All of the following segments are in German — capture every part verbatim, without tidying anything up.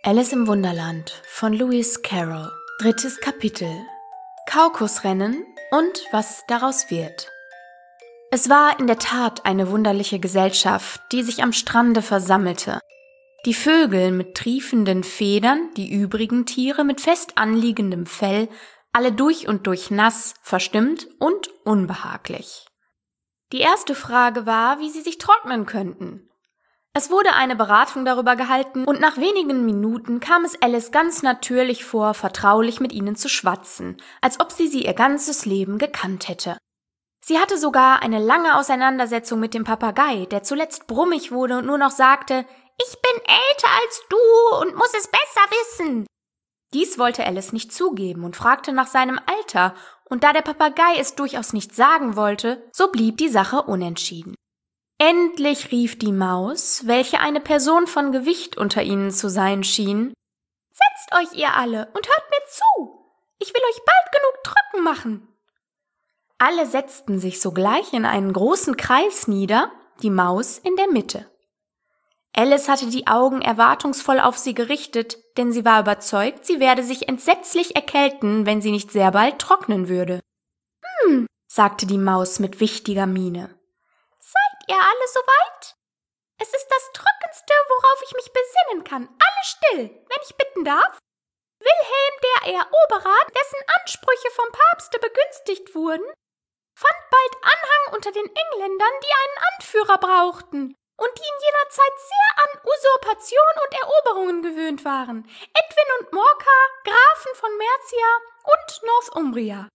Alice im Wunderland von Lewis Carroll. Drittes Kapitel. Kaukusrennen und was daraus wird. Es war in der Tat eine wunderliche Gesellschaft, die sich am Strande versammelte. Die Vögel mit triefenden Federn, die übrigen Tiere mit fest anliegendem Fell, alle durch und durch nass, verstimmt und unbehaglich. Die erste Frage war, wie sie sich trocknen könnten. Es wurde eine Beratung darüber gehalten und nach wenigen Minuten kam es Alice ganz natürlich vor, vertraulich mit ihnen zu schwatzen, als ob sie sie ihr ganzes Leben gekannt hätte. Sie hatte sogar eine lange Auseinandersetzung mit dem Papagei, der zuletzt brummig wurde und nur noch sagte, »Ich bin älter als du und muss es besser wissen.« Dies wollte Alice nicht zugeben und fragte nach seinem Alter, und da der Papagei es durchaus nicht sagen wollte, so blieb die Sache unentschieden. Endlich rief die Maus, welche eine Person von Gewicht unter ihnen zu sein schien, »Setzt euch ihr alle und hört mir zu! Ich will euch bald genug trocken machen!« Alle setzten sich sogleich in einen großen Kreis nieder, die Maus in der Mitte. Alice hatte die Augen erwartungsvoll auf sie gerichtet, denn sie war überzeugt, sie werde sich entsetzlich erkälten, wenn sie nicht sehr bald trocknen würde. »Hm«, sagte die Maus mit wichtiger Miene. »Seid ihr alle soweit? Es ist das Trockenste, worauf ich mich besinnen kann. Alle still, wenn ich bitten darf. Wilhelm der Eroberer, dessen Ansprüche vom Papste begünstigt wurden, fand bald Anhang unter den Engländern, die einen Anführer brauchten und die in jener Zeit sehr an Usurpation und Eroberungen gewöhnt waren. Edwin und Morcar, Grafen von Mercia und Northumbria.«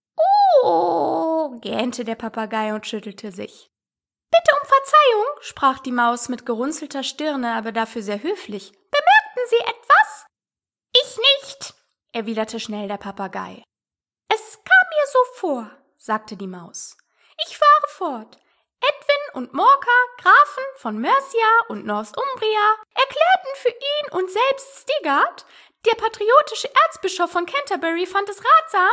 »Oh«, gähnte der Papagei und schüttelte sich. »Bitte um Verzeihung«, sprach die Maus mit gerunzelter Stirne, aber dafür sehr höflich. »Bemerkten Sie etwas?« »Ich nicht«, erwiderte schnell der Papagei. »Es kam mir so vor«, sagte die Maus. »Ich fahre fort. Edwin und Morcar, Grafen von Mercia und Northumbria, erklärten für ihn und selbst Stigard, der patriotische Erzbischof von Canterbury, fand es ratsam.«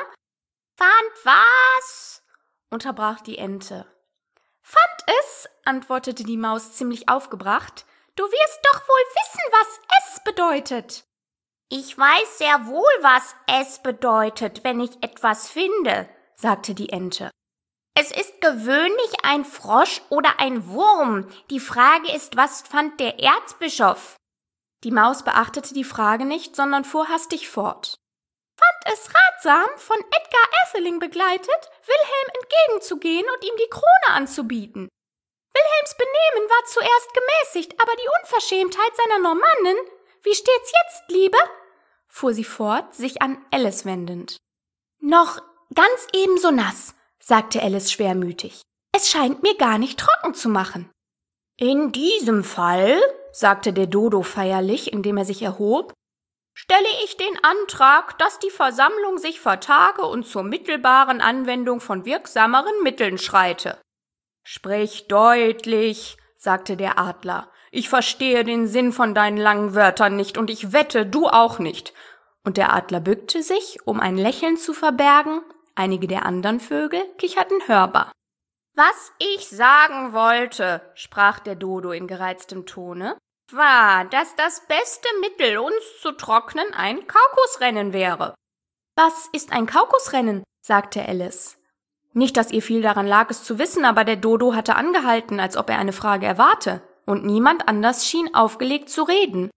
»Fand was?«, unterbrach die Ente. »Fand es«, antwortete die Maus ziemlich aufgebracht, »du wirst doch wohl wissen, was es bedeutet.« »Ich weiß sehr wohl, was es bedeutet, wenn ich etwas finde«, sagte die Ente. »Es ist gewöhnlich ein Frosch oder ein Wurm. Die Frage ist, was fand der Erzbischof?« Die Maus beachtete die Frage nicht, sondern fuhr hastig fort. »Fand es ratsam, von Edgar Atheling begleitet, Wilhelm entgegenzugehen und ihm die Krone anzubieten. Wilhelms Benehmen war zuerst gemäßigt, aber die Unverschämtheit seiner Normannen, wie steht's jetzt, Liebe?« fuhr sie fort, sich an Alice wendend. »Noch ganz ebenso nass«, sagte Alice schwermütig. »Es scheint mir gar nicht trocken zu machen.« »In diesem Fall«, sagte der Dodo feierlich, indem er sich erhob, »stelle ich den Antrag, dass die Versammlung sich vertage und zur mittelbaren Anwendung von wirksameren Mitteln schreite.« »Sprich deutlich«, sagte der Adler. »Ich verstehe den Sinn von deinen langen Wörtern nicht und ich wette, du auch nicht.« Und der Adler bückte sich, um ein Lächeln zu verbergen. Einige der anderen Vögel kicherten hörbar. »Was ich sagen wollte«, sprach der Dodo in gereiztem Tone, »war, dass das beste Mittel, uns zu trocknen, ein Kaukusrennen wäre.« »Was ist ein Kaukusrennen?«, sagte Alice. Nicht, dass ihr viel daran lag, es zu wissen, aber der Dodo hatte angehalten, als ob er eine Frage erwarte, und niemand anders schien aufgelegt zu reden.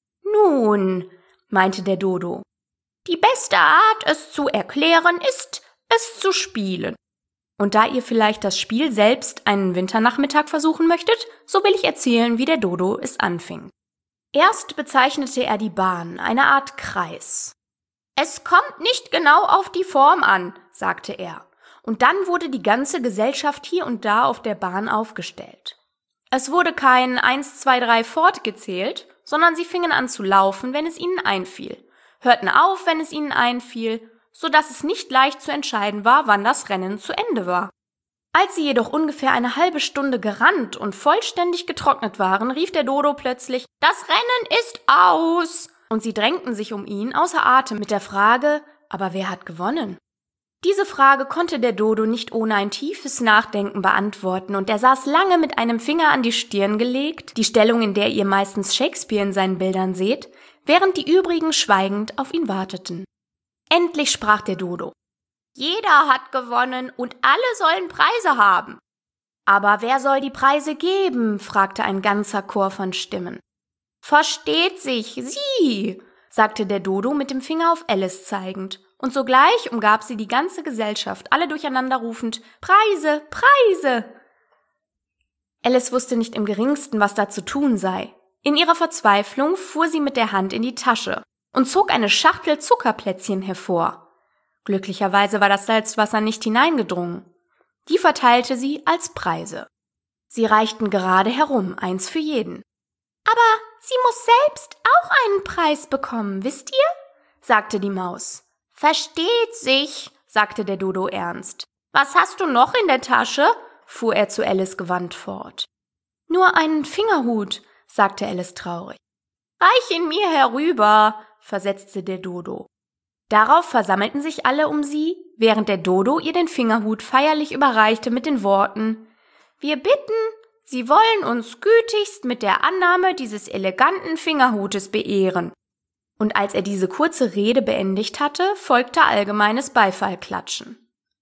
»Nun«, meinte der Dodo, »die beste Art, es zu erklären, ist, es zu spielen. Und da ihr vielleicht das Spiel selbst einen Winternachmittag versuchen möchtet, so will ich erzählen, wie der Dodo es anfing. Erst bezeichnete er die Bahn, eine Art Kreis. »Es kommt nicht genau auf die Form an«, sagte er, und dann wurde die ganze Gesellschaft hier und da auf der Bahn aufgestellt. Es wurde kein eins, zwei, drei fortgezählt, sondern sie fingen an zu laufen, wenn es ihnen einfiel, hörten auf, wenn es ihnen einfiel, so dass es nicht leicht zu entscheiden war, wann das Rennen zu Ende war. Als sie jedoch ungefähr eine halbe Stunde gerannt und vollständig getrocknet waren, rief der Dodo plötzlich, »Das Rennen ist aus!« Und sie drängten sich um ihn, außer Atem, mit der Frage, »Aber wer hat gewonnen?« Diese Frage konnte der Dodo nicht ohne ein tiefes Nachdenken beantworten, und er saß lange mit einem Finger an die Stirn gelegt, die Stellung, in der ihr meistens Shakespeare in seinen Bildern seht, während die übrigen schweigend auf ihn warteten. Endlich sprach der Dodo. »Jeder hat gewonnen und alle sollen Preise haben.« »Aber wer soll die Preise geben?« fragte ein ganzer Chor von Stimmen. »Versteht sich, Sie«, sagte der Dodo mit dem Finger auf Alice zeigend, und sogleich umgab sie die ganze Gesellschaft, alle durcheinander rufend, »Preise, Preise!« Alice wusste nicht im geringsten, was da zu tun sei. In ihrer Verzweiflung fuhr sie mit der Hand in die Tasche und zog eine Schachtel Zuckerplätzchen hervor. Glücklicherweise war das Salzwasser nicht hineingedrungen. Die verteilte sie als Preise. Sie reichten gerade herum, eins für jeden. »Aber sie muss selbst auch einen Preis bekommen, wisst ihr?« sagte die Maus. »Versteht sich«, sagte der Dodo ernst. »Was hast du noch in der Tasche?« fuhr er zu Alice gewandt fort. »Nur einen Fingerhut«, sagte Alice traurig. »Reich ihn mir herüber«, versetzte der Dodo. Darauf versammelten sich alle um sie, während der Dodo ihr den Fingerhut feierlich überreichte mit den Worten: »Wir bitten, Sie wollen uns gütigst mit der Annahme dieses eleganten Fingerhutes beehren.« Und als er diese kurze Rede beendigt hatte, folgte allgemeines Beifallklatschen.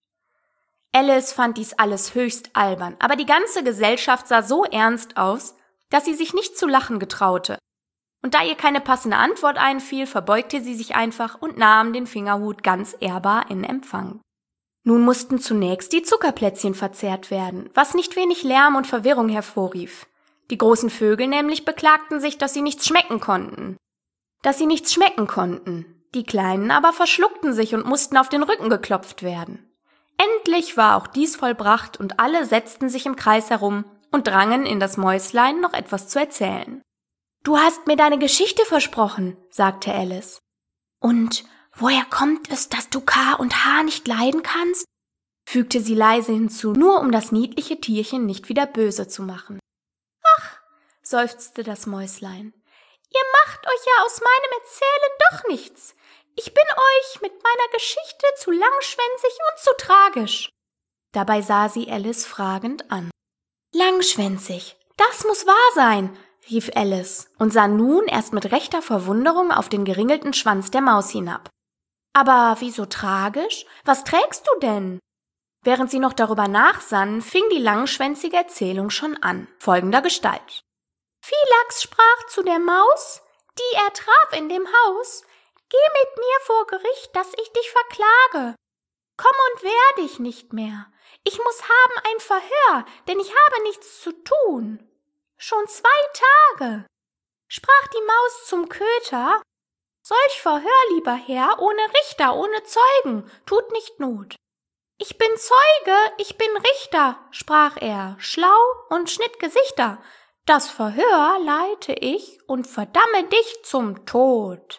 Alice fand dies alles höchst albern, aber die ganze Gesellschaft sah so ernst aus, dass sie sich nicht zu lachen getraute. Und da ihr keine passende Antwort einfiel, verbeugte sie sich einfach und nahm den Fingerhut ganz ehrbar in Empfang. Nun mussten zunächst die Zuckerplätzchen verzehrt werden, was nicht wenig Lärm und Verwirrung hervorrief. Die großen Vögel nämlich beklagten sich, dass sie nichts schmecken konnten. Dass sie nichts schmecken konnten. Die Kleinen aber verschluckten sich und mussten auf den Rücken geklopft werden. Endlich war auch dies vollbracht und alle setzten sich im Kreis herum und drangen in das Mäuslein, noch etwas zu erzählen. »Du hast mir deine Geschichte versprochen«, sagte Alice. »Und woher kommt es, dass du K und H nicht leiden kannst?«, fügte sie leise hinzu, nur um das niedliche Tierchen nicht wieder böse zu machen. »Ach«, seufzte das Mäuslein, »ihr macht euch ja aus meinem Erzählen doch nichts. Ich bin euch mit meiner Geschichte zu langschwänzig und zu tragisch.« Dabei sah sie Alice fragend an. »Langschwänzig, das muss wahr sein«, rief Alice und sah nun erst mit rechter Verwunderung auf den geringelten Schwanz der Maus hinab. »Aber wieso tragisch? Was trägst du denn?« Während sie noch darüber nachsann, fing die langschwänzige Erzählung schon an, folgender Gestalt. »Philax sprach zu der Maus, die er traf in dem Haus, »Geh mit mir vor Gericht, dass ich dich verklage. Komm und wehr dich nicht mehr. Ich muss haben ein Verhör, denn ich habe nichts zu tun. Schon zwei Tage.« Sprach die Maus zum Köter, »Solch Verhör, lieber Herr, ohne Richter, ohne Zeugen, tut nicht Not.« »Ich bin Zeuge, ich bin Richter«, sprach er, schlau und schnitt Gesichter. »Das Verhör leite ich und verdamme dich zum Tod.«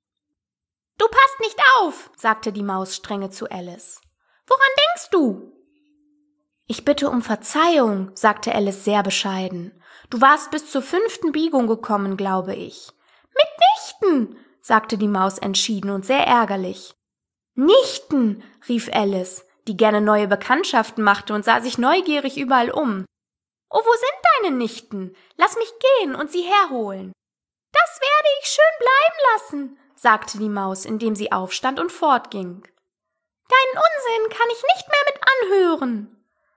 »Du passt nicht auf«, sagte die Maus strenge zu Alice. »Woran denkst du?« »Ich bitte um Verzeihung«, sagte Alice sehr bescheiden. »Du warst bis zur fünften Biegung gekommen, glaube ich.« »Mitnichten«, sagte die Maus entschieden und sehr ärgerlich. »Nichten«, rief Alice, die gerne neue Bekanntschaften machte und sah sich neugierig überall um. »Oh, wo sind deine Nichten? Lass mich gehen und sie herholen.« »Das werde ich schön bleiben lassen«, sagte die Maus, indem sie aufstand und fortging. »Deinen Unsinn kann ich nicht mehr mit anhören.«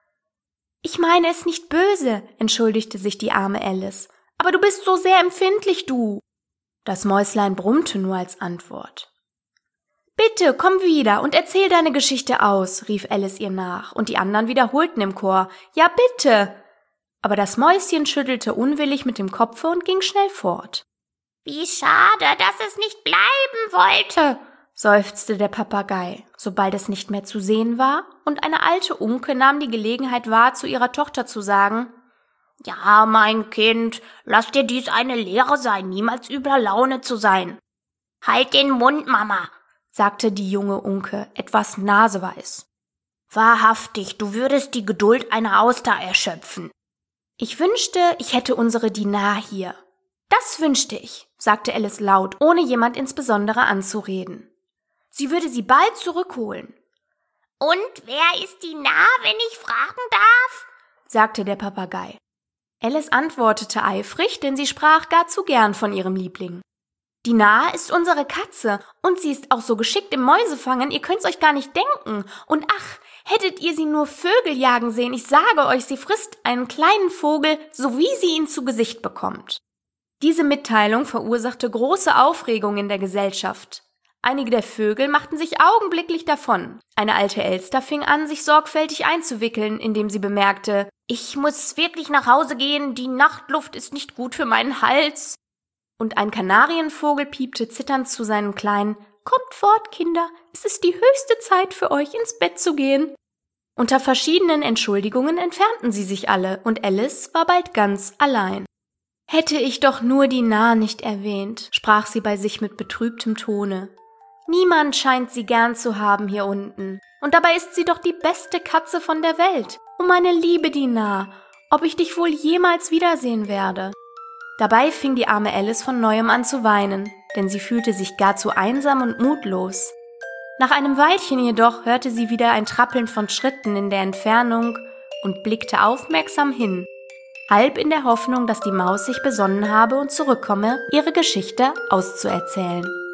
»Ich meine es nicht böse«, entschuldigte sich die arme Alice. »Aber du bist so sehr empfindlich, du.« Das Mäuslein brummte nur als Antwort. »Bitte, komm wieder und erzähl deine Geschichte aus«, rief Alice ihr nach, und die anderen wiederholten im Chor, »Ja, bitte!« Aber das Mäuschen schüttelte unwillig mit dem Kopfe und ging schnell fort. »Wie schade, dass es nicht bleiben wollte«, seufzte der Papagei, sobald es nicht mehr zu sehen war, und eine alte Unke nahm die Gelegenheit wahr, zu ihrer Tochter zu sagen, »Ja, mein Kind, lass dir dies eine Lehre sein, niemals übler Laune zu sein.« »Halt den Mund, Mama«, sagte die junge Unke, etwas naseweiß. »Wahrhaftig, du würdest die Geduld einer Auster erschöpfen.« »Ich wünschte, ich hätte unsere Dinar hier.« »Das wünschte ich«, sagte Alice laut, ohne jemand insbesondere anzureden. Sie würde sie bald zurückholen. »Und wer ist Dinar, wenn ich fragen darf?«, sagte der Papagei. Alice antwortete eifrig, denn sie sprach gar zu gern von ihrem Liebling. »Dinah ist unsere Katze und sie ist auch so geschickt im Mäusefangen, ihr könnt's euch gar nicht denken. Und ach, hättet ihr sie nur Vögel jagen sehen, ich sage euch, sie frisst einen kleinen Vogel, so wie sie ihn zu Gesicht bekommt.« Diese Mitteilung verursachte große Aufregung in der Gesellschaft. Einige der Vögel machten sich augenblicklich davon. Eine alte Elster fing an, sich sorgfältig einzuwickeln, indem sie bemerkte, »Ich muss wirklich nach Hause gehen, die Nachtluft ist nicht gut für meinen Hals.« Und ein Kanarienvogel piepte zitternd zu seinen Kleinen, »Kommt fort, Kinder, es ist die höchste Zeit für euch, ins Bett zu gehen.« Unter verschiedenen Entschuldigungen entfernten sie sich alle, und Alice war bald ganz allein. »Hätte ich doch nur Dinah nicht erwähnt«, sprach sie bei sich mit betrübtem Tone. »Niemand scheint sie gern zu haben hier unten. Und dabei ist sie doch die beste Katze von der Welt. Oh, meine liebe Dinah, ob ich dich wohl jemals wiedersehen werde?« Dabei fing die arme Alice von neuem an zu weinen, denn sie fühlte sich gar zu einsam und mutlos. Nach einem Weilchen jedoch hörte sie wieder ein Trappeln von Schritten in der Entfernung und blickte aufmerksam hin, halb in der Hoffnung, dass die Maus sich besonnen habe und zurückkomme, ihre Geschichte auszuerzählen.